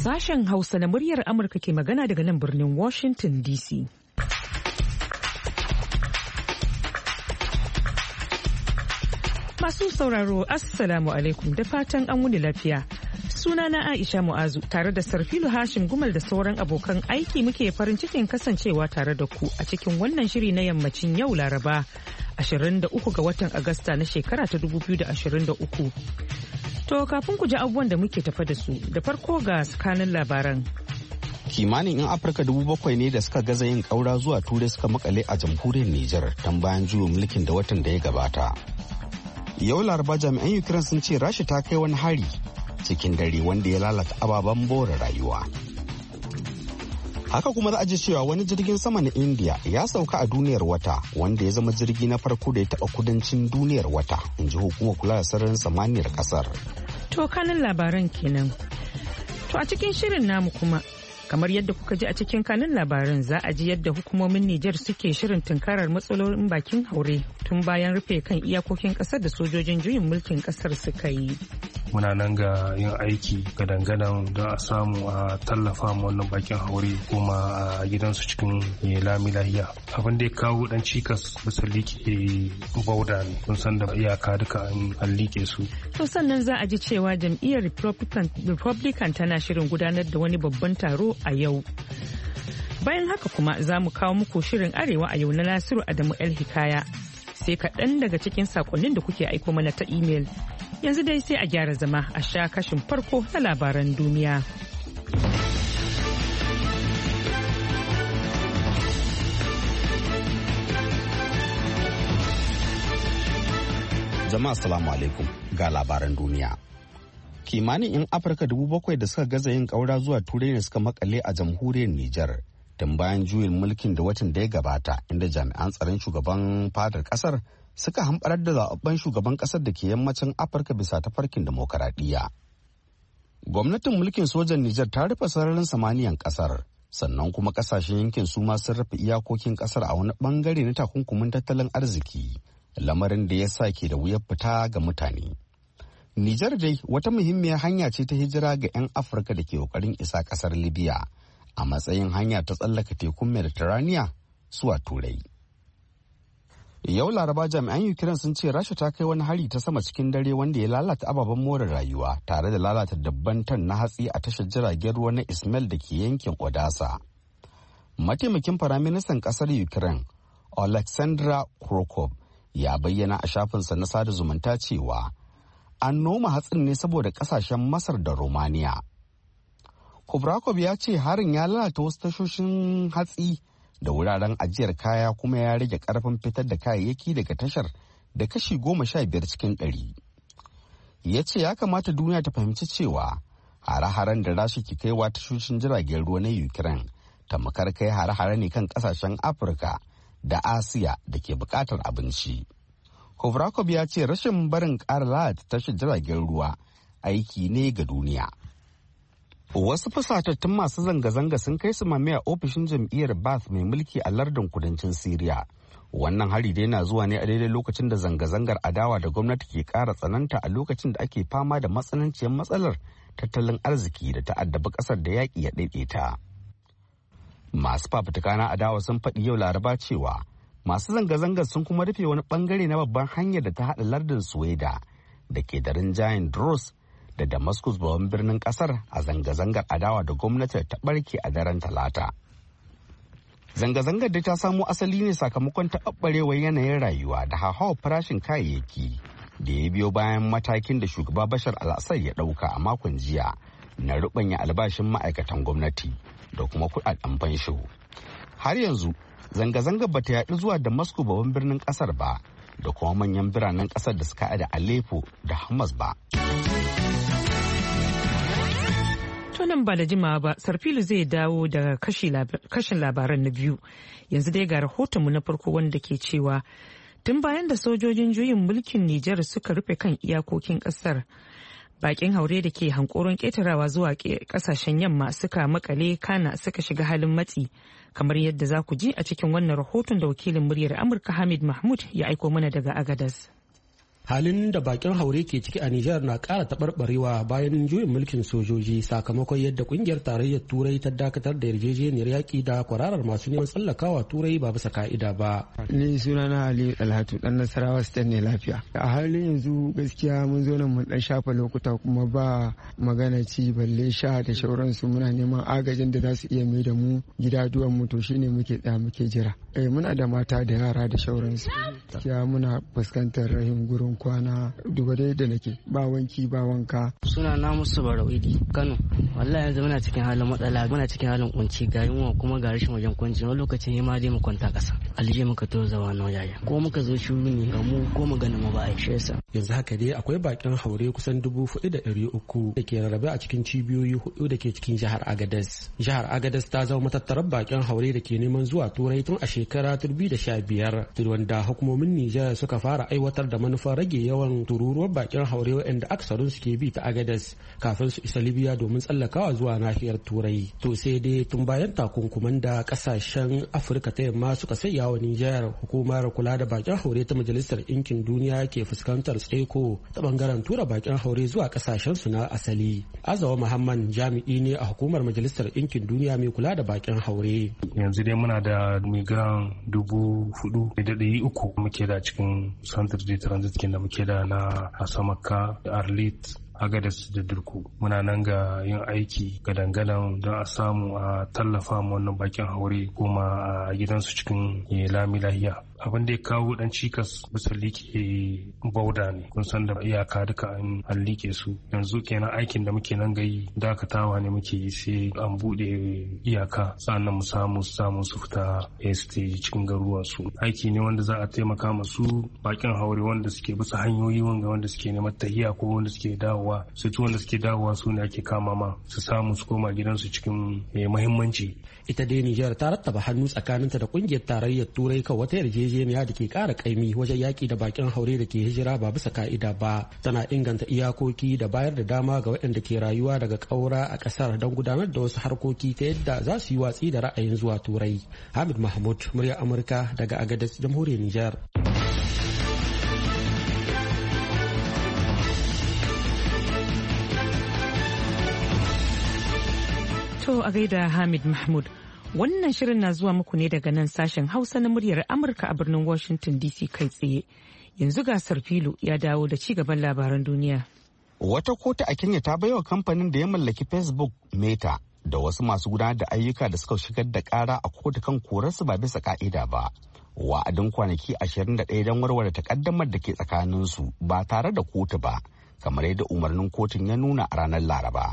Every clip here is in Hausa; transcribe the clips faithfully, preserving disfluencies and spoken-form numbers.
Sashen Hausa na muryar Amurka ke magana daga nan birnin Washington D C. Masu sauraro, Assalamu alaikum da fatan an wuni lafiya. Sunana Aisha Mu'azu tare da Sarfilu Hashim Gumal da sauran abokan aiki muke farin cikin kasancewa tare da ku a cikin wannan shiri na yammacin yau Laraba ashirin da uku ga watan Agusta na shekara ta dubu biyu da ashirin da uku. To kafin ku ji abubuwan da muke tafa da su da farko ga tsakanin labaran. Kimanin 'yan Afirka dubu bakwai ne da suka gaza yin ƙaura zuwa Turai suka makale a jamhuriyar Nijar tun bayan juyin mulkin da watan da ya gabata. Yau Laraba jami'an Ukraine sun ce Rasha ta kai wani hari cikin dare wanda ya lalata ababen bore rayuwa. Haka kuma za a ji cewa wani jirgin sama na India ya sauka a duniyar wata wanda ya zama jirgi na farko da ya taɓa kudancin duniyar wata, in ji hukumar kula da sararin samaniyar ƙasar. To kanin labaran kenan. To a cikin shirin namu kuma kamar yadda kuka ji a cikin kanin labaran za a ji yadda hukumomin Nijar suke shirin tunkarar matsalolin bakin haure tun bayan rufe kan iyakokin kasar da sojojin juyin mulkin kasar suka yi. Muna nan ga yin aiki gadan-gadan don a samu a tallafa ma wannan bakin haure kuma a gidansu cikin lami lahiya. Abin da ya kawo dan cikas bisa liƙe bauda ne, kun san da iyaka duka an liƙe su. To sannan za a ji cewa jam'iyyar Republican tana shirin gudanar da wani babban taro a yau. Bayan haka kuma za mu kawo muku shirin Arewa a yau na Nasiru Adamu El Hikaya. Sai kaɗan daga cikin sakonnin da kuke aiko mana ta imel. Yanzu dai sai a gyara zama a sha kashin farko na labaran duniya. Jama'a assalamu alaikum ga labaran duniya. Kimanin 'yan Afirka dubu bakwai da suka gaza yin ƙaura zuwa Turai ne suka makale a jamhuriyar Nijar tun bayan juyin mulkin da watan da ya gabata, inda jami'an tsaron shugaban fadar ƙasar suka hamɓarar da zaɓaɓɓen shugaban ƙasar da ke yammacin Afirka bisa tafarkin demokaradiyya. Gwamnatin mulkin sojan Nijar ta rufe sararin samaniyan ƙasar, sannan kuma ƙasashen yankin su ma sun rufe iyakokin ƙasar a wani ɓangare na takunkumin tattalin arziki, lamarin da ya sa ke da wuyar fita ga mutane. Nijar dai wata muhimmiyar hanya ce ta hijira ga 'yan Afirka da ke ƙoƙarin isa ƙasar Libya a matsayin hanya ta tsallaka tekun Mediterranean zuwa Turai. Yau Laraba jami'an Ukraine sun ce Rasha ta kai wani hari ta sama cikin dare wanda ya lalata ababen more rayuwa tare da lalata dabban tan na hatsi a tashar jiragen ruwa na Ismail da ke yankin Odessa. Mataimakin Firaministan ƙasar Ukraine, Alexandra Krokov, ya bayyana a shafinsa na sada zumunta cewa an noma hatsin ne saboda ƙasashen Masar da Romania. Kubrakov ya ce harin ya lalata wasu tashoshin hatsi da wuraren ajiyar kaya kuma ya rage karfin fitar da kayayyaki daga tashar da kashi goma sha biyar cikin ɗari. Ya ce ya kamata duniya ta fahimci cewa hare-haren da Rasha ke kaiwa tashoshin jiragen ruwa na Ukraine tamkar kai hare-hare ne kan kasashen Afirka da Asiya da ke buƙatar abinci. Kubrakov ya ce rashin barin ƙara lalata tashar jiragen ruwa aiki ne ga duniya. Wasu fusatattun masu zanga-zanga sun kai su mame a ofishin jam'iyyar Ba'ath mai mulki a lardin kudancin Siriya. Wannan hari dai na zuwa ne a daidai lokacin da zanga-zangar adawa da gwamnati ke ƙara tsananta a lokacin da ake fama da matsananciyar matsalar tattalin arziki da ta'addabi ƙasar da yaƙi ya ɗaiɗaita. Masu fafutuka na adawa sun faɗi yau Laraba cewa masu zanga-zangar sun kuma rufe wani ɓangare na babban hanyar da ta haɗa lardin Suweda da ke da rinjayen Druze da Damascus babban birnin kasar a zanga-zangar adawa da gwamnati ta barke a daren Talata. Zanga-zangar da ta samo asali ne sakamakon taɓarɓarewar yanayin rayuwa da hauhawar farashin kayayyaki da ya biyo bayan matakin da shugaba Bashar al-Assad ya ɗauka a makon jiya na ruɓanya albashin ma'aikatan gwamnati da kuma kuɗaɗen fansho. Har yanzu zanga-zangar bata yaɗu zuwa Damascus babban birnin kasar ba da kuma manyan biranen kasar da suka haɗa da Aleppo da Hamas ba. nan ba da jimawa ba Sarfilu zai dawo da kashin labaran na biyu. Yanzu dai ga rahotonmu na farko wanda ke cewa tun bayan da sojojin juyin mulkin Nijar suka rufe kan iyakokin kasar, bakin haure da ke hankoron ketarawa zuwa kasashen yamma suka makale kana suka shiga halin matsi, kamar yadda za ku ji a cikin wannan rahoton da wakilin muryar Amurka Hamid Mahmud ya aiko mana daga Agadas. halin da bakin haure ke ciki a Nijar na ƙara taɓarɓarewa bayan juyin mulkin sojoji sakamakon yadda ƙungiyar tarayyar turai ta dakatar da yarjejeniyar yaƙi da kwararar masu neman tsallakawa turai ba bisa ka'ida ba. Ni sunana Ali Alhatu dan Nasarawa State ne lafiya. A halin yanzu gaskiya mun zo nan mun dan shafa lokuta kuma ba magana ci balle sha da shauransu, muna neman agajin da za su iya mai da mu gida duwan mu, to shine muke tsaya muke jira. Eh muna da mata da yara da shauransu. Gaskiya muna fuskantar rahim gurin kwana duba dai da nake ba wanki ba wanka. Suna na musu Barawidi Kano. Wallahi yanzu muna cikin halin matsala, muna cikin halin kunci ga yunwa kuma ga rashin wajen kwanci. Wani lokacin ma dai mu kwanta kasa. Alje muka to zawa na yaya. Ko muka zo shuru ne ga mu ko magana mu ba a ishe sa. Yanzu haka dai akwai bakin haure kusan dubu hudu da ɗari uku da ke rarrabe a cikin cibiyoyi hudu da ke cikin jihar Agadez. Jihar Agadez ta zama matattarar bakin haure da ke neman zuwa Turai tun a shekara ta dubu da sha biyar. Wanda hukumomin Nijar suka fara aiwatar da manufar rage yawan tururuwar bakin haure waɗanda aksarin su ke bi ta Agadez kafin su isa Libya domin tsallakawa zuwa nahiyar Turai. To sai dai tun bayan takunkuman da kasashen Afirka ta yamma suka sanya wa Nijar, hukumar kula da bakin haure ta Majalisar Ɗinkin Duniya ke fuskantar tsaiko ta bangaren tura bakin haure zuwa kasashen su na asali. Azawa Muhammad jami'i ne a hukumar Majalisar Ɗinkin Duniya mai kula da bakin haure. Yanzu dai muna da migran dubu hudu da ɗari uku muke da cikin Centre de Transit da muke da na Asamaka da Arlit, Agadez da Dirku. Muna nan ga yin aiki ga dangalan don a samu a tallafa mu wannan bakin haure kuma a gidansu cikin lami lahiya. Abin da ya kawo dan cikas bisa liƙe bauda ne, kun san da iyaka duka an liƙe su. Yanzu kenan aikin da muke nan gayi dakatawa ne muke yi sai an buɗe iyaka sannan mu samu samu su fita stage cikin garuruwan su. Aiki ne wanda za a taimaka masu bakin haure wanda suke bisa hanyoyi wanga wanda suke neman tahiya ko wanda suke dawowa, su tu wanda suke dawowa su ne ake kama ma su samu su koma gidansu cikin muhimmanci. Ita dai Nijar ta rattaba hannu tsakaninta da kungiyar tarayyar Turai kan wata yarjejeniya da ke kara kaimi wajen yaki da bakin haure da ke hijira ba bisa ka'ida ba. Tana inganta iyakoki da bayar da dama ga waɗanda ke rayuwa daga ƙaura a ƙasar don gudanar da wasu harkoki ta yadda za su yi watsi da ra'ayin zuwa Turai. Hamid Mahmud, murya Amurka daga Agadez, Jamhuriyar Nijar. To a gaida Hamid Mahmud. Wannan shirin na zuwa muku ne daga nan sashen Hausa na muryar Amurka a birnin Washington D C kai tsaye. Yanzu gasar filo ya dawo da ci gaban labaran duniya. Wata kotu a Kenya ta baiwa kamfanin da ya mallaki Facebook Meta da wasu masu gudanar da ayyuka da suka shigar da kara a kotu kan korarsu ba bisa ka'ida ba. Wa'adin kwanaki ashirin da ɗaya don warware takaddamar da ke tsakaninsu ba tare da kotu ba, kamar yadda umarnin kotun ya nuna a ranar Laraba.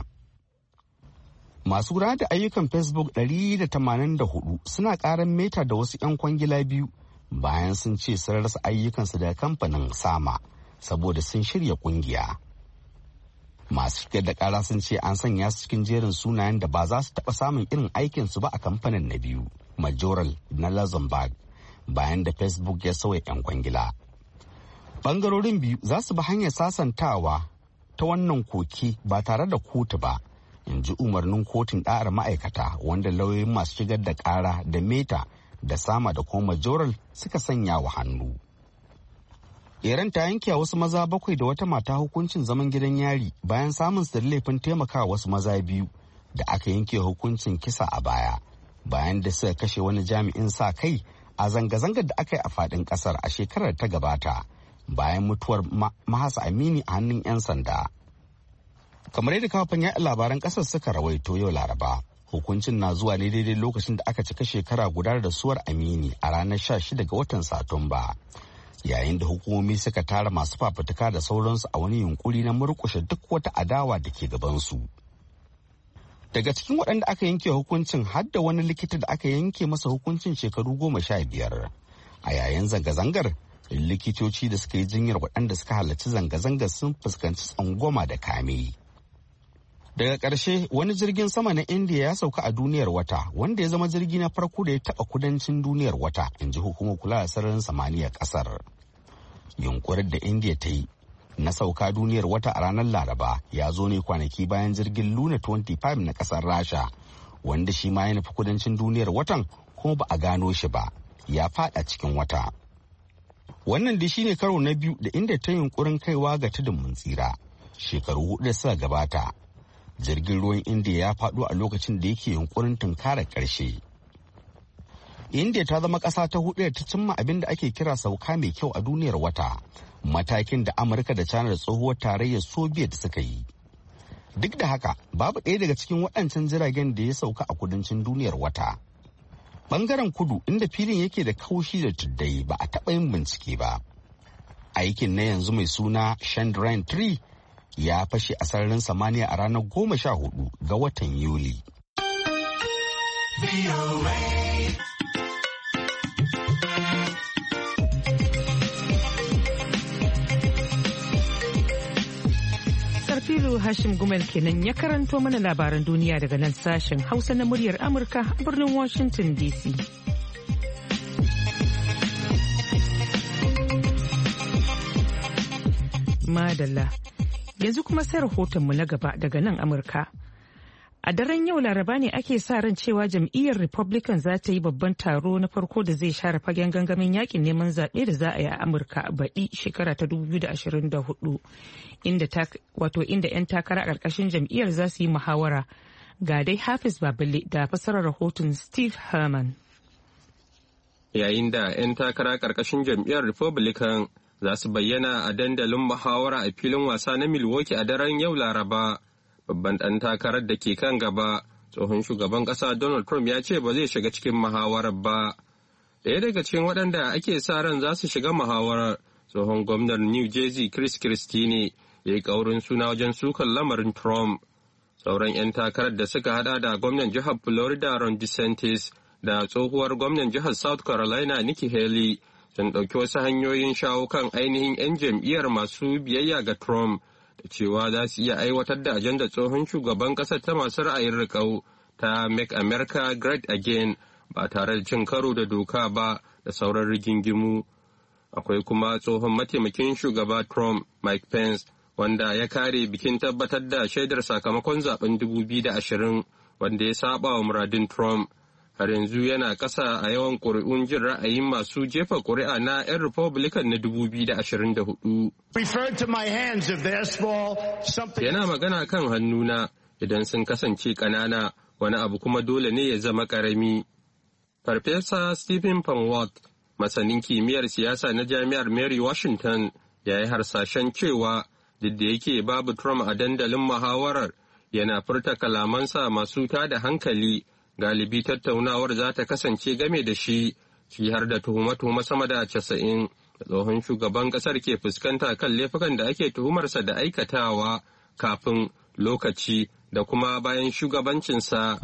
Masu gudanar da ayyukan Facebook ɗari da tamanin da hudu suna karan Meta da wasu 'yan kwangila biyu bayan sun ce sun rasa ayyukansu daga kamfanin Sama saboda sun shirya kungiya. Masu shigar da kara sun ce an sanya su cikin jerin sunayen da ba za su taɓa samun irin aikinsu ba a kamfanin na biyu, Majoral na Luxembourg, bayan da Facebook ya sauya 'yan kwangila. Bangarorin biyu za su bi hanyar sasantawa ta wannan koki ba tare da kotu ba, in ji umarnin kotun ɗa'ar ma'aikata wanda lauyoyin masu shigar da ƙara da Meta da Sama da kuma Majoral suka sanya wa hannu. Iran ta yanke a wasu maza bakwai da wata mata hukuncin zaman gidan yari bayan samun su da laifin taimakawa wasu maza biyu da aka yanke hukuncin kisa a baya, bayan da suka kashe wani jami'in sa kai a zanga-zangar da aka yi a faɗin ƙasar a shekarar ta gabata bayan mutuwar Mahasa Amini a hannun 'yan sanda. Kamar yadda kafin yaɗa labaran ƙasar suka rawaito yau Laraba, hukuncin na zuwa ne daidai lokacin da aka cika shekara guda da rasuwar Amini a ranar sha shida ga watan Satumba, yayin da hukumomi suka tara masu fafutuka da sauransu a wani yunkuri na murƙushe duk wata adawa da ke gabansu. Daga cikin waɗanda aka yanke hukuncin har da wani likita da aka yanke masa hukuncin shekaru goma sha biyar. A yayin zanga-zangar, likitoci da suka yi jinyar waɗanda suka halarci zanga-zangar sun fuskanci tsangwama da kame. Daga ƙarshe, wani jirgin sama na Indiya ya sauka a duniyar wata, wanda ya zama jirgi na farko da ya taɓa kudancin duniyar wata, in ji hukumar kula da sararin samaniyar ƙasar. Yunkurin da Indiya ta yi na sauka duniyar wata a ranar Laraba ya zo ne kwanaki bayan jirgin Luna twenty-five na ƙasar Rasha, wanda shi ma ya nufi kudancin duniyar watan kuma ba a gano shi ba, ya faɗa cikin wata. Wannan dai shine karo na biyu da India ta yunkurin kaiwa ga tudun mun tsira. Shekaru hudu da suka gabata, jirgin ruwan India ya faɗo a lokacin da yake yunkurin tunkarar ƙarshe. India ta zama ƙasa ta hudu da ta cimma abin da ake kira sauka mai kyau a duniyar wata, matakin da Amurka da China da tsohuwar tarayyar Soviet suka yi. Duk da haka, babu ɗaya daga cikin waɗancan jiragen da ya sauka a kudancin duniyar wata. Bangaren kudu inda filin yake da kaushi da tuddai ba a taɓa yin bincike ba. Aikin na yanzu mai suna Chandrayaan three ya fashe a sararin samaniya a ranar goma sha hudu ga watan Yuli. Sarfilu Hashim Gumel kenan ya karanto mana labaran duniya daga nan sashen Hausa na muryar Amurka a birnin Washington D C. Madalla. Yanzu kuma sai rahotonmu na gaba daga nan Amurka. A daren yau Laraba ne ake sa ran cewa jam'iyyar Republican za ta yi babban taro na farko da zai share fagen gangamin yakin neman zaɓe da za a yi a Amurka baɗi shekara ta dubu biyu da ashirin da hudu, inda wato inda 'yan takara a ƙarƙashin jam'iyyar za su yi muhawara. Ga dai Hafiz Baballe da fasarar rahoton Steve Herman. Yayin da 'yan takara ƙarƙashin jam'iyyar Republican za su bayyana a dandalin muhawara a filin wasa na Milwaukee a daren yau Laraba. Babban ɗan takarar da ke kan gaba, tsohon shugaban ƙasa Donald Trump ya ce ba zai shiga cikin muhawarar ba. Ɗaya daga cikin waɗanda ake sa ran za su shiga muhawarar, tsohon gwamnan New Jersey Chris Christie ne, ya yi ƙaurin suna wajen sukan lamarin Trump. Sauran 'yan takarar da suka hada da gwamnan jihar Florida Ron DeSantis da tsohuwar gwamnan jihar South Carolina Nikki Haley sun ɗauki wasu hanyoyin shawo kan ainihin 'yan jam'iyyar masu biyayya ga Trump. Da cewa za su iya aiwatar da ajandar tsohon shugaban ƙasar ta masu ra'ayin riƙau ta Make America Great Again ba tare da cin karo da doka ba da sauran rigingimu. Akwai kuma tsohon mataimakin shugaba Trump Mike Pence wanda ya kare bikin tabbatar da shaidar sakamakon zaben dubu biyu da ashirin wanda ya saba wa muradin Trump. Har yanzu yana ƙasa a yawan ƙuri'un jin ra'ayin masu jefa ƙuri'a na 'yan Republican na dubu biyu da ashirin da hudu. Yana magana kan hannuna idan sun kasance ƙanana, wani abu kuma dole ne ya zama ƙarami. Farfesa Stephen Panwat, masanin kimiyyar siyasa na Jami'ar Mary Washington, ya yi harsashen cewa duk da yake babu Trump a dandalin muhawarar, yana furta kalamansa masu tada hankali. Galibi tattaunawar za ta kasance game da shi, shi har da tuhume-tuhume sama da casa'in da tsohon shugaban kasar ke fuskanta kan laifukan da ake tuhumarsa da aikatawa kafin, lokaci da kuma bayan shugabancinsa.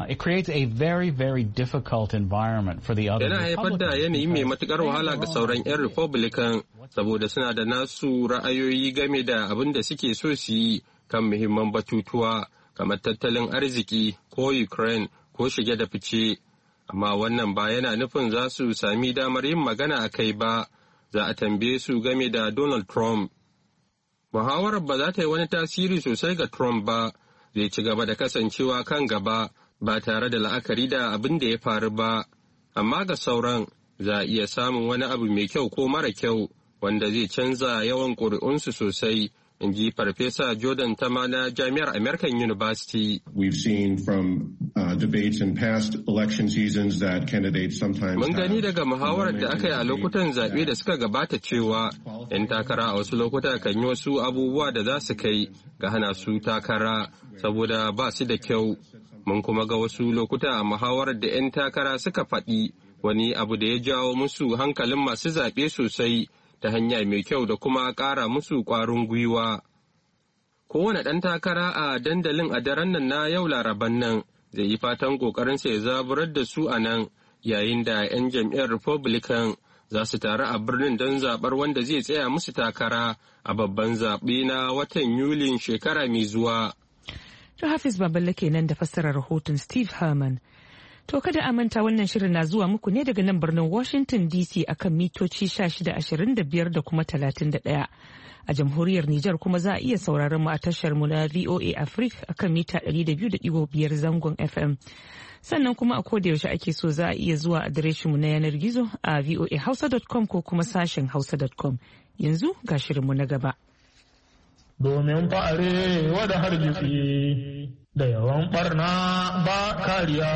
Yana haifar da yanayi mai matukar wahala ga sauran 'yan Republican saboda suna da nasu ra'ayoyi game da abin da suke so su yi kan muhimman batutuwa kamar tattalin arziki ko Ukraine ko shige da fice, amma wannan ba yana nufin za su sami damar yin magana a kai ba, za a tambaye su game da Donald Trump. Muhawarar ba za ta yi wani tasiri sosai ga Trump ba, zai ci gaba da kasancewa kan gaba ba tare da la'akari da abin da ya faru ba, amma ga sauran za a iya samun wani abu mai kyau ko mara kyau wanda zai canza yawan ƙuri'unsu sosai. In ji Farfesa Jordan Tama na Jami'ar American University. We've seen from uh, debates in past election seasons that candidates sometimes Mun gani daga muhawarar da aka yi a lokutan zaɓe da suka gabata cewa 'yan takara a wasu lokuta kan yi wasu abubuwa da za su kai ga hana su takara saboda ba su da kyau. Mun kuma ga wasu lokuta a muhawarar da 'yan takara suka faɗi wani abu da ya jawo musu hankalin masu zaɓe sosai ta hanya mai kyau da kuma ƙara musu ƙwarin gwiwa. Kowane ɗan takara a dandalin a daren nan na yau Laraban nan zai yi fatan ƙoƙarinsa ya zaburar da su a nan, yayin da 'yan jam'iyyar Republican za su taru a birnin don zaɓar wanda zai tsaya musu takara a babban zaɓe na watan Yulin shekara mai zuwa. To Hafiz Baballe kenan da fassarar rahoton Steve Herman. To kada a manta wannan shirin na zuwa muku ne daga nan birnin Washington D C akan mitoci sha shida ashirin da biyar da kuma talatin da ɗaya. A jamhuriyar Nijar kuma za a iya sauraron mu a tashar mu na V O A Africa akan mita ɗari da biyu da ɗigo biyar zangon F M. Sannan kuma a koda yaushe ake so za a iya zuwa adireshin mu na yanar gizo a voa hausa dot com ko kuma sashen hausa dot com. Yanzu ga shirin mu na gaba. Domin fa'are wada hargitsi da yawan barna ba kariya.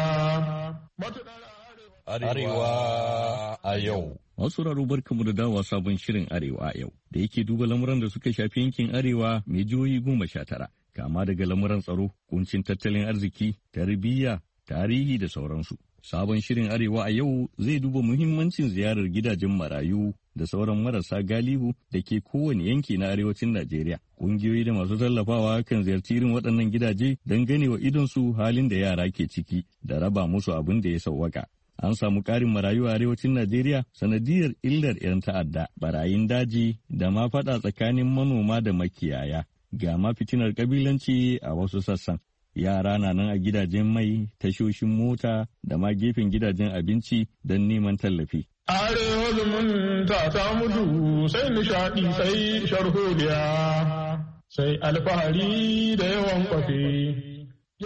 Arewa a yau. Masu raro barkamu da dawa sabon shirin Arewa a yau da yake duba lamuran da suka shafi yankin Arewa mai jihohi goma sha tara, kama daga lamuran tsaro, kuncin tattalin arziki, tarbiyya, tarihi da sauransu. Sabon shirin Arewa a yau zai duba muhimmancin ziyarar gidajen marayu da sauran marasa galihu da ke kowane yanki na arewacin Najeriya. Ƙungiyoyi da masu tallafawa kan ziyarci irin waɗannan gidaje don gane wa idonsu halin da yara ke ciki da raba musu abin da ya sauwaka. An samu ƙarin marayu a arewacin Najeriya sanadiyar illar 'yan ta'adda, barayin daji da ma faɗa tsakanin manoma da makiyaya. Ga ma fitinar ƙabilanci a wasu sassan. Yara na nan a gidajen mai, tashoshin mota da ma gefen gidajen abinci don neman tallafi. Arewa zumunta ta mutu sai nishaɗi sai sharholiya sai alfahari da yawan kwafe.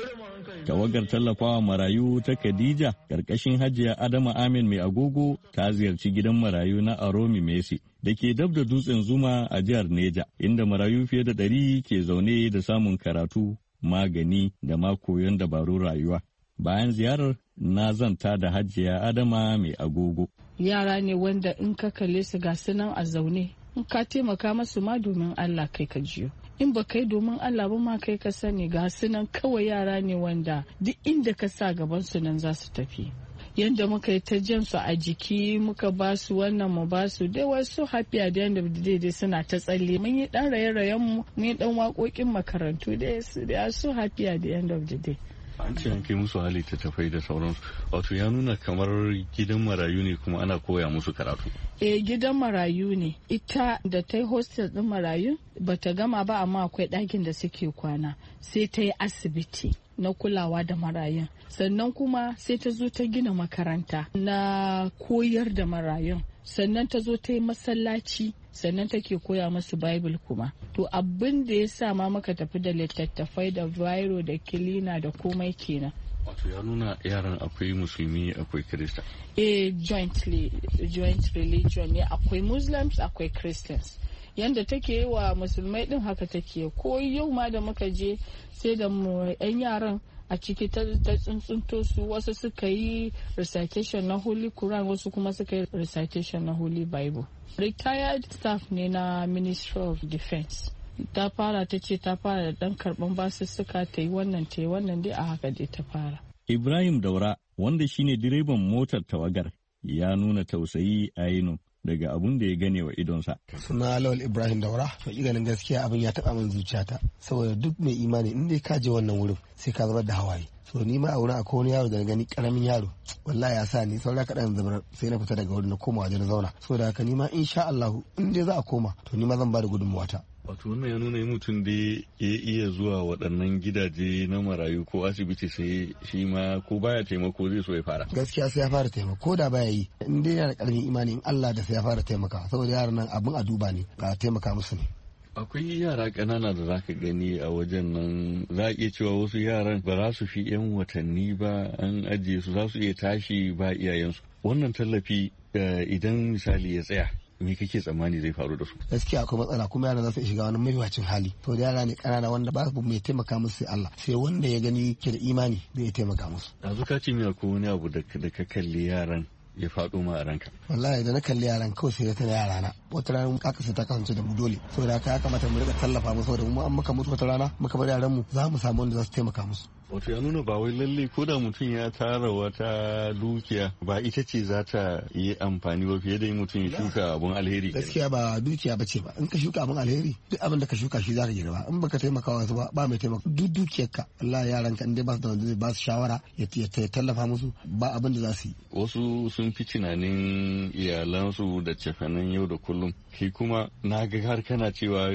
Tawagar tallafawa marayu ta Khadija ƙarƙashin Hajiya Adama Amin mai agogo ta ziyarci gidan marayu na Aromi Messi da ke dab da dutsen Zuma a jihar Neja, inda marayu fiye da ɗari ke zaune da samun karatu, magani da ma koyon dabarun rayuwa. Bayan ziyarar na zanta da Hajiya Adama mai agogo. Yara ne wanda in ka kalle su ga su nan a zaune, in ka taimaka masu ma domin Allah kai ka jiyo. In ba kai domin Allah ba ma kai ka sani ga su nan kawai yara ne wanda duk inda ka sa gaban su nan za su tafi. Yanda muka yi ta jan su a jiki muka ba su wannan mu ba su dai wasu hafiya da yanda daidai suna ta tsalle. Mun yi dan raye-rayen mu mun yi dan waƙoƙin makarantu dai su da su hafiya da yanda daidai. An ce an kai musu hali ta tafai da sauransu, wato ya nuna kamar gidan marayu ne kuma ana koya musu karatu. Eh gidan marayu ne, ita da ta yi hostel din marayu bata gama ba amma akwai ɗakin da suke kwana, sai ta yi asibiti na kulawa da marayun, sannan kuma sai ta zo ta gina makaranta na koyar da marayun, sannan ta zo ta yi masallaci, sannan take koya musu Bible kuma. To abin da ya sa ma maka tafi da littattafai da biro da kilina da komai kenan. Wato ya nuna yaran akwai musulmi akwai kirista. Eh jointly joint religion ne, akwai Muslims akwai Christians. Yanda take yi wa musulmai din haka take, ko yau ma da muka je sai da mu yan yaran a ciki ta tsuntsunto su, wasu suka yi recitation na Holy Quran, wasu kuma suka yi recitation na Holy Bible. Retired staff ne na Ministry of Defense. Ta fara ta ce ta fara da dan karban basussuka ta yi wannan ta yi wannan dai a haka dai ta fara. Ibrahim Daura wanda shine direban motar tawagar ya nuna tausayi a yinu daga abun da ya gane wa idonsa. Suna Lawal Ibrahim Daura, to ganin gaskiya abin ya taɓa min zuciyata saboda duk mai imani in dai ka je wannan wurin sai ka zubar da hawaye. So ni ma a wurin akwai wani yaro da na gani karamin yaro, wallahi ya sa ni saura kaɗan zubar sai na fita daga wurin na koma waje na zauna. So da haka ni ma insha Allah in dai za a koma to ni ma zan ba da gudunmuwata. Wato wannan ya nuna mutum da ya iya zuwa waɗannan gidaje na marayu ko asibiti sai shi ma ko baya taimako zai so ya fara. Gaskiya sai ya fara taimako da baya yi, in dai yana da ƙarfin imani in Allah da sai ya fara taimaka saboda yaran nan abin a duba ne ga taimaka musu ne. Akwai yara ƙanana da zaka gani a wajen nan, za a iya cewa wasu yaran ba za su fi 'yan watanni ba an ajiye su, za su iya tashi ba iyayensu. Wannan tallafi idan misali ya tsaya me kake tsammani zai faru da su? Gaskiya akwai matsala kuma yaran za su shiga wani mawuyacin hali. To da yara ne kanana wanda ba su mai taimaka musu sai Allah, sai wanda ya gani ke da imani zai taimaka musu. Yanzu ka ce mina ko wani abu da ka kalli yaran ya faɗo ma a ranka? Wallahi da na kalli yaran kawai sai ta yara na. Wata rana kaka sai ta kasance da mu dole. Saboda haka ya kamata mu rika tallafa musu saboda mu an muka mutu wata rana muka bar yaran mu za mu samu wanda za su taimaka musu. Wato ya nuna ba wai lalle ko da mutum ya tara wata dukiya ba ita ce za ta yi amfani ba fiye da mutum ya shuka abun alheri. Gaskiya ba dukiya ba ce ba, in ka shuka abun alheri duk abin da ka shuka shi za ka girba, in baka taimaka wasu ba ba mai taimaka duk dukiyarka. Allah yaran ka inda ba su da wanda zai ba su shawara ya tallafa musu ba abin da za su yi. Wasu sun fi tunanin iyalansu da cefanen yau da kullum, kai kuma na ga har kana cewa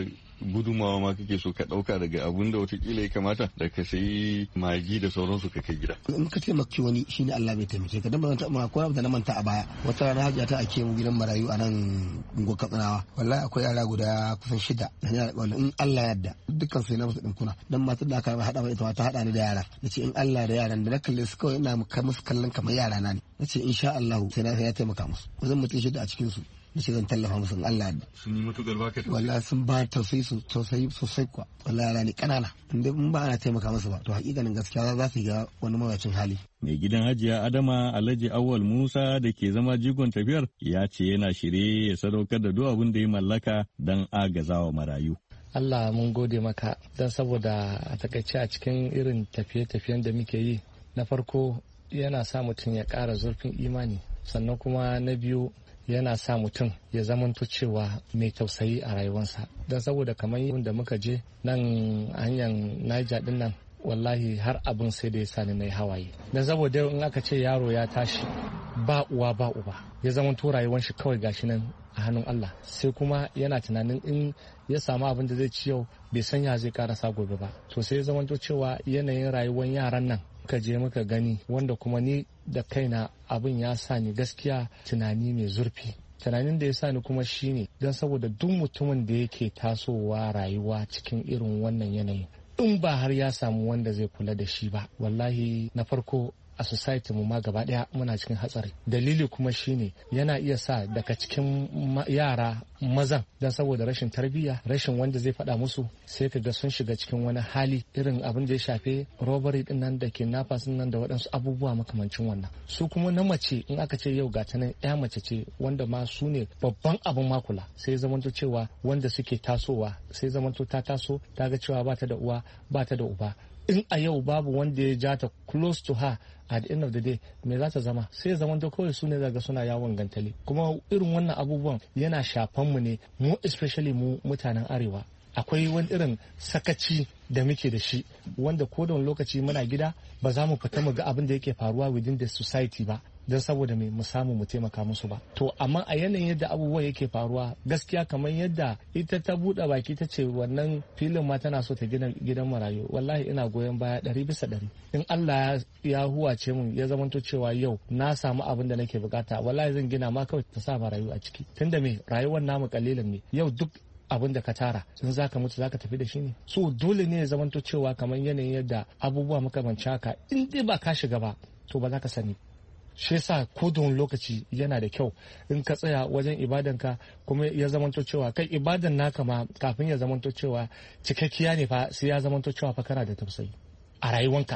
gudumawa ma kake so ka ɗauka daga abun da watakila ya kamata da ka sayi magi da sauransu ka kai gida. In ka taimaki wani shine Allah bai taimake ka dan ba zan taɓa ko da na manta a baya wata rana hajiya ta ake mu gidan marayu a nan gungo Katsinawa wallahi akwai yara guda kusan shida in Allah yadda dukkan su na musu dinkuna dan matar da aka hada mai ita ta hada ni da yara nace in Allah da yaran da na kalle su kawai ina musu kallon kamar yara na ne nace insha Allah sai na ya taimaka musu zan mutum shida a cikin su nace zan tallafa musu in Allah yadda sun yi mutukar baka wallahi sun ba tausayi su tausayi sosai kuwa wallahi yara ne kanana inda in ba ana taimaka musu ba to hakikanin gaskiya za su ga wani mawacin hali. Mai gidan Hajiya Adama Alhaji Awwal Musa da ke zama jigon tafiyar ya ce yana shirye ya sadaukar da duk abin da ya mallaka don agazawa marayu. Allah mun gode maka don saboda a takaice a cikin irin tafiye-tafiyen da muke yi na farko yana sa mutum ya ƙara zurfin imani sannan kuma na biyu yana sa mutum ya zamanto cewa mai tausayi a rayuwarsa don saboda kamar yin da muka je nan hanyar Niger din nan wallahi har abin sai da ya sani na hawaye don saboda in aka ce yaro ya tashi ba uwa ba uba ya zamanto rayuwar shi kawai gashi nan a hannun Allah sai kuma yana tunanin in ya samu abin da zai ci yau bai san ya zai karasa gobe ba to sai ya zamanto cewa yanayin rayuwar yaran nan muka je muka gani wanda kuma ni da kaina abin ya sa ni gaskiya tunani mai zurfi tunanin da ya sa ni kuma shine don saboda duk mutumin da yake tasowa rayuwa cikin irin wannan yanayin in ba har ya samu wanda zai kula da shi ba wallahi na farko a society mu ma gaba daya muna cikin hatsari dalili kuma shine yana iya sa daga cikin yara mazan dan saboda rashin tarbiyya rashin wanda zai faɗa musu sai ka ga sun shiga cikin wani hali irin abin da ya shafe robbery din nan da kidnappers nan da waɗansu abubuwa makamancin wannan su kuma na mace in aka ce yau ga ta nan ya mace ce wanda ma su ne babban abin makula sai zamanto cewa wanda suke tasowa sai zamanto ta taso ta ga cewa ba ta da uwa ba ta da uba in a yau babu wanda ya ja ta close to her at the end of the day me za ta zama sai zaman da kawai su ne daga suna yawon gantali kuma irin wannan abubuwan yana shafan mu ne mu especially mu mutanen arewa akwai wani irin sakaci da muke da shi wanda ko da wani lokaci muna gida ba za mu fita mu ga abin da yake faruwa within the society ba don saboda mai mu samu mu taimaka musu ba to amma a yanayin yadda abubuwa yake faruwa gaskiya kamar yadda ita ta buɗe baki ta ce wannan filin ma tana so ta gina gidan marayu wallahi ina goyon baya ɗari bisa ɗari in Allah ya huwace mun ya zamanto cewa yau na samu abin da nake bukata wallahi zan gina ma kawai ta sa marayu a ciki tunda me rayuwar namu kalilan ne yau duk abin da ka tara in za ka mutu za ka tafi da shi ne so dole ne ya zamanto cewa kamar yanayin yadda abubuwa makamanci haka in dai ba ka shiga ba to ba za ka sani shi yasa ko da wani lokaci yana da kyau in ka tsaya wajen ibadanka kuma ya zamanto cewa kai ibadan naka ma kafin ya zamanto cewa cikakkiya ne fa sai ya zamanto cewa fa kana da tausayi a rayuwanka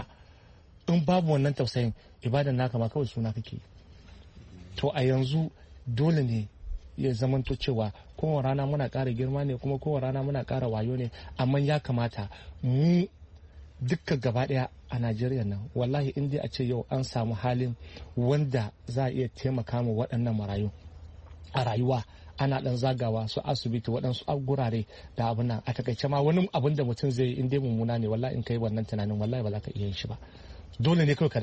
in babu wannan tausayin ibadan naka ma kawai suna kake to a yanzu dole ne ya zamanto cewa kowane rana muna ƙara girma ne kuma kowane rana muna ƙara wayo ne amma ya kamata mu dukka gaba daya a Najeriya nan wallahi in dai a ce yau an samu halin wanda za a iya taimaka ma waɗannan marayu a rayuwa ana dan zagawa su asibiti waɗansu gurare da abin nan a takaice ma wani abin da mutum zai in dai mummuna ne wallahi in kai wannan tunanin wallahi ba za ka iya yin shi ba dole ne kawai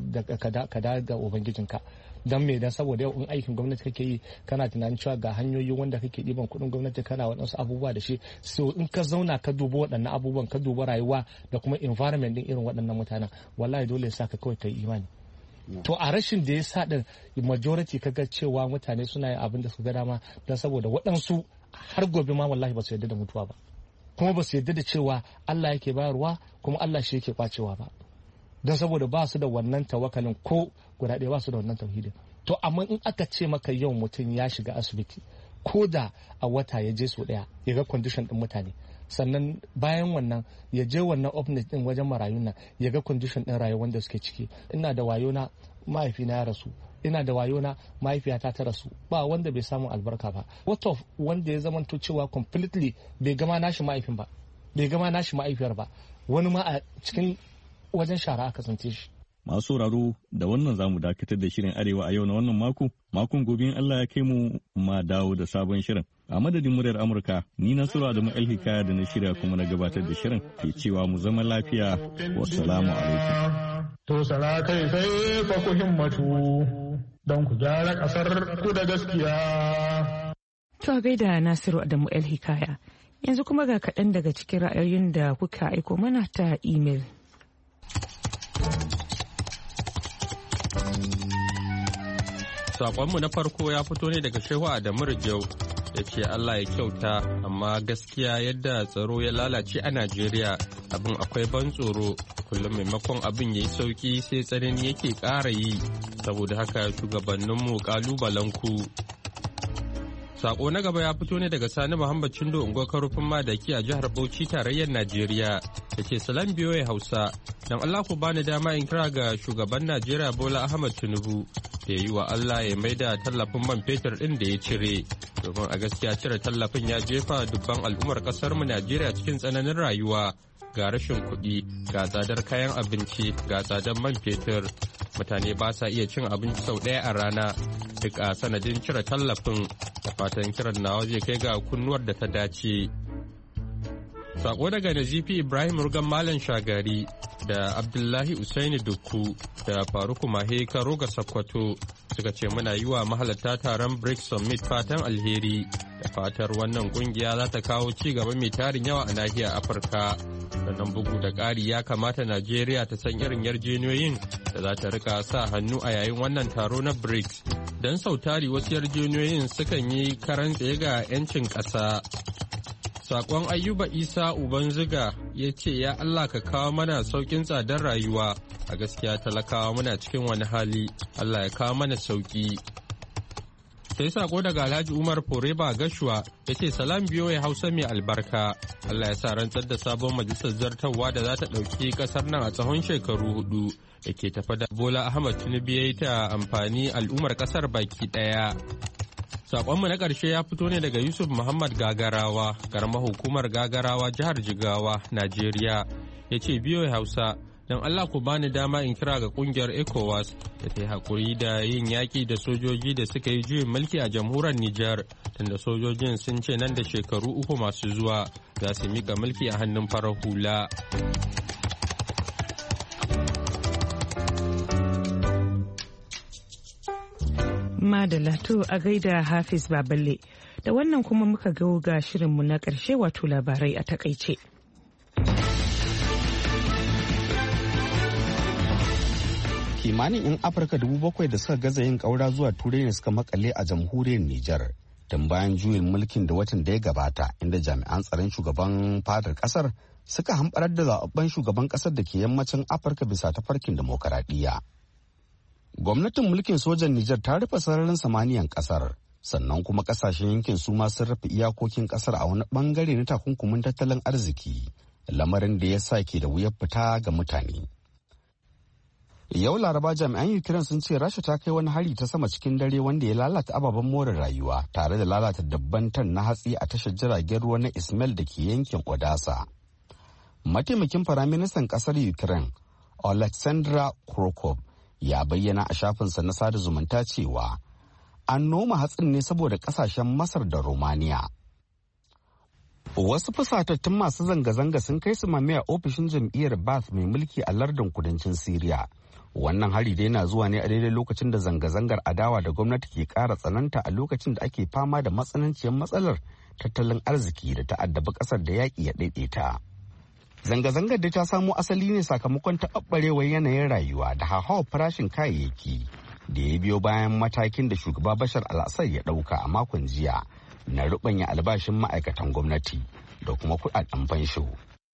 ka da ga ubangijinka don me dan saboda yau in aikin gwamnati kake yi kana tunanin cewa ga hanyoyi wanda kake ɗiban kuɗin gwamnati kana waɗansu abubuwa da shi so in ka zauna ka duba waɗannan abubuwan ka duba rayuwa da kuma environment din irin waɗannan mutanen wallahi dole ya sa ka kawai kai imani to a rashin da ya sa din majority kaga cewa mutane suna yin abin da suka ga dama dan saboda waɗansu har gobe ma wallahi ba su yarda da mutuwa ba kuma ba su yarda da cewa Allah yake bayarwa kuma Allah shi yake kwacewa ba don saboda ba su da wannan tawakalin ko guda ɗaya ba su da wannan tauhidin to amma in aka ce maka yau mutum ya shiga asibiti ko da a wata ya je so ɗaya ya ga condition ɗin mutane sannan bayan wannan ya je wannan opnet ɗin wajen marayun nan ya ga condition ɗin rayuwar da suke ciki ina da wayo na mahaifina ya rasu ina da wayo na mahaifiyata ta rasu ba wanda bai samu albarka ba what of wanda ya zamanto cewa completely bai gama nashi mahaifin ba bai gama nashi mahaifiyar ba wani ma a cikin wajen shara aka tsince shi. Masu sauraro da wannan za mu dakatar da shirin Arewa a yau na wannan mako, makon gobe in Allah ya kai mu ma dawo da sabon shirin. A madadin muryar Amurka, ni na sura da ma'al hikaya da na shirya kuma na gabatar da shirin ke cewa mu zama lafiya. Wassalamu alaikum. To sala kai sai fa ku himmatu don ku gyara kasar ku da gaskiya. To gaida Nasiru Adamu El Hikaya. Yanzu kuma ga kaɗan daga cikin ra'ayoyin da kuka aiko mana ta imel. Saƙonmu na farko ya fito ne daga Shehu Adamu Rijau, ya ce Allah ya kyauta, amma gaskiya yadda tsaro ya lalace a Najeriya abin akwai ban tsoro, kullum maimakon abin ya yi sauki sai tsanani yake ƙara yi, saboda haka shugabanninmu ƙalubalenku. Sako na gaba ya fito ne daga Sani Muhammad Chindo unguwar Karufin Madaki a jihar Bauchi tarayyar Najeriya, da ke salam biyoyi Hausa, don Allah ku bani dama in kira ga shugaban Najeriya Bola Ahmed Tinubu da yi wa Allah ya maida tallafin man fetur ɗin da ya cire, domin a gaskiya cire tallafin ya jefa dubban al'ummar ƙasarmu Najeriya cikin tsananin rayuwa, ga rashin kuɗi, ga tsadar kayan abinci, ga tsadar man fetur. Mutane ba sa iya cin abinci sau ɗaya a rana, duk a sanadin cire tallafin. Da fatan kiran nawa zai kai ga kunnuwar da ta dace. Sako daga Nazifi Ibrahim Rugan Malam Shagari da Abdullahi Usaini Dukku da Faruku Mahe Karo ga Sakkwato suka ce muna yi wa mahalarta taron BRICS Summit fatan alheri da fatar wannan kungiya za ta kawo ci gaba mai tarin yawa a nahiyar Afirka. Sannan bugu da ƙari ya kamata Najeriya ta san irin yarjejeniyoyin da za ta rika sa hannu a yayin wannan taro na BRICS. Don sautari wasu yarjejeniyoyin sukan yi karan tsaye ga 'yancin ƙasa. Sakon Ayyuba Isa Ubanziga ya ce, "Ya Allah ka kawo mana saukin tsadar rayuwa, a gaskiya talakawa muna cikin wani hali, Allah ya kawo mana sauki." Sai sako daga Alhaji Umar Foreba Gashuwa ya ce, "Salam biyo ya Hausa mai albarka, Allah ya sa rantsar da sabon majalisar zartarwa da za ta ɗauki ƙasar nan a tsawon shekaru hudu da ke tafa da Bola Ahmad Tinubu ya yi ta amfani al'ummar ƙasar baki ɗaya." Saƙonmu na ƙarshe ya fito ne daga Yusuf Muhammad Gagarawa, ƙaramar hukumar Gagarawa, jihar Jigawa, Najeriya. Ya ce, "Biyo Hausa, don Allah ku bani dama in kira ga ƙungiyar ECOWAS da ta yi haƙuri da yin yaƙi da sojoji da suka yi juyin mulki a jamhuriyar Nijar, tunda sojojin sun ce nan da shekaru uku masu zuwa za su miƙa mulki a hannun farar hula." Madalla to a gaida Hafiz Baballe, da wannan kuma muka ga ga shirinmu na ƙarshe wato labarai a takaice. Kimanin 'yan Afirka dubu bakwai da suka gaza yin ƙaura zuwa turai ne suka makale a jamhuriyar Nijar tun bayan juyin mulkin da watan da ya gabata, inda jami'an tsaron shugaban fadar ƙasar suka hamɓarar da zaɓaɓɓen shugaban ƙasar da ke yammacin Afirka bisa tafarkin demokaradiyya. Gwamnatin mulkin sojan Nijar ta rufe sararin samaniyan kasar, sannan kuma kasashen yankin su ma sun rufe iyakokin kasar a wani bangare na takunkumin tattalin arziki, lamarin da ya sa ke da wuyar fita ga mutane. Yau Laraba jami'an Ukraine sun ce Rasha ta kai wani hari ta sama cikin dare wanda ya lalata ababen more rayuwa tare da lalata dabban tan na hatsi a tashar jiragen ruwa na Ismail da ke yankin Odessa. Mataimakin Firaministan kasar Ukraine, Alexandra Krokov, ya bayyana a shafinsa na sada zumunta cewa an noma hatsin ne saboda kasashen Masar da Romania. Wasu fusatattun masu zanga-zanga sun kai su mamaya ofishin jam'iyyar Ba'ath mai mulki a lardin kudancin Siriya. Wannan hari dai na zuwa ne a daidai lokacin da zanga-zangar adawa da gwamnati ke ƙara tsananta a lokacin da ake fama da matsananciyar matsalar tattalin arziki da ta'addabi ƙasar da yaƙi ya ɗaiɗaita. Zanga-zangar da ta samo asali ne sakamakon taɓarɓarewar yanayin rayuwa da hauhawar farashin kayayyaki da ya biyo bayan matakin da shugaba Bashar al-Assad ya ɗauka a makon jiya na ruɓanya albashin ma'aikatan gwamnati da kuma kuɗaɗen fansho.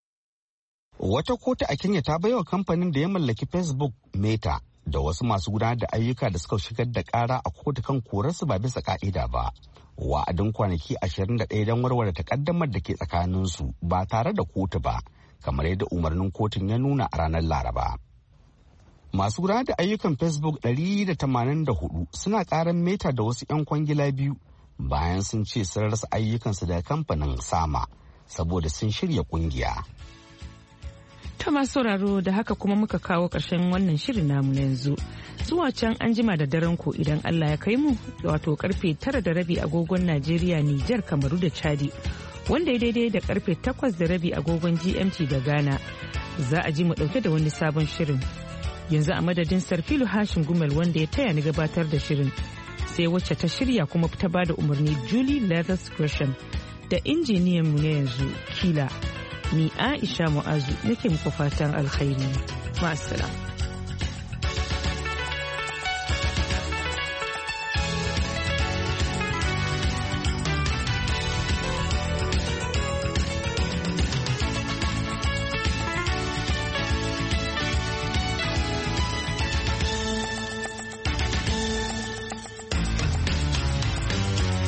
Wata kotu a Kenya ta baiwa kamfanin da ya mallaki Facebook Meta da wasu masu gudanar da ayyuka da suka shigar da ƙara a kotu kan korarsu ba bisa ƙa'ida ba. Wa'adin kwanaki ashirin da ɗaya don warware takaddamar da ke tsakaninsu ba tare da kotu ba, kamar yadda umarnin kotun ya nuna a ranar Laraba. Masu gudanar da ayyukan Facebook ɗari da tamanin da hudu suna ƙaran Meta da wasu 'yan kwangila biyu bayan sun ce sun rasa ayyukansu daga kamfanin Sama saboda sun shirya ƙungiya. Ta masu sauraro da haka kuma muka kawo ƙarshen wannan shirin namu na yanzu. Zuwa can an jima da daren ku idan Allah ya kai mu, wato karfe tara da rabi agogon Najeriya, Nijar, Kamaru da Chadi. Wanda ya daidai da karfe takwas da rabi agogon G M T da Ghana. Za a ji mu dauke da wani sabon shirin. Yanzu a madadin Sarfilu Hashim Gumel wanda ya taya ni gabatar da shirin. Sai wacce ta shirya kuma ta bada umarni Julie Leathers Gresham. da injiniyan mu na yanzu kila ni Aisha Mu'azu nake muku fatan alkhairi. Ma'assalam.